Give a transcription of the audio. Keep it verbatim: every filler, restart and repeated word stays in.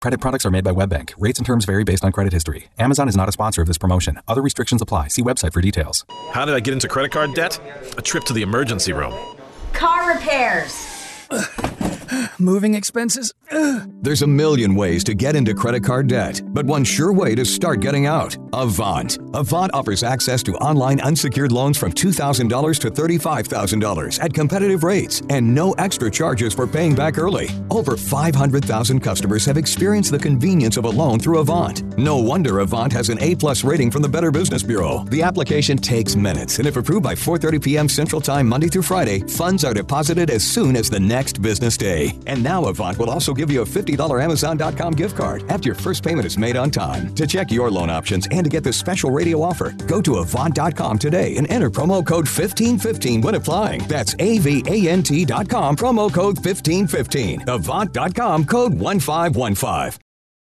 Credit products are made by WebBank. Rates and terms vary based on credit history. Amazon is not a sponsor of this promotion. Other restrictions apply. See website for details. How did I get into credit card debt? A trip to the emergency room. Car repairs. Moving expenses. There's a million ways to get into credit card debt, but one sure way to start getting out. Avant. Avant offers access to online unsecured loans from two thousand dollars to thirty-five thousand dollars at competitive rates and no extra charges for paying back early. Over five hundred thousand customers have experienced the convenience of a loan through Avant. No wonder Avant has an A-plus rating from the Better Business Bureau. The application takes minutes, and if approved by four thirty p.m. Central Time Monday through Friday, funds are deposited as soon as the next business day. And now Avant will also give you a fifty dollars Amazon dot com gift card after your first payment is made on time. To check your loan options and to get this special radio offer, go to Avant dot com today and enter promo code fifteen fifteen when applying. That's A V A N T dot com, promo code fifteen fifteen. Avant dot com, code one five one five.